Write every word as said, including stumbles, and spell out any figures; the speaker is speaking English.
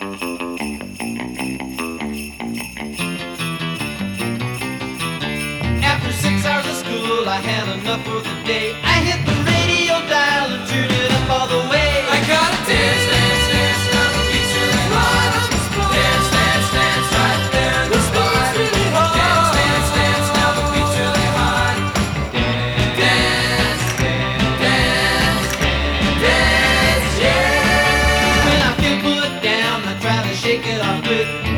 After six hours of school, I had enough for the day. I hit the radio dial and tuned it up all the way. I gotta dance, dance, dance, now the beat's really hot. Dance, dance, dance, right there in the spot. Dance, dance, dance, now the beat's really hot. Dance, dance, dance, yeah. When I feel put down, I try to shake it off with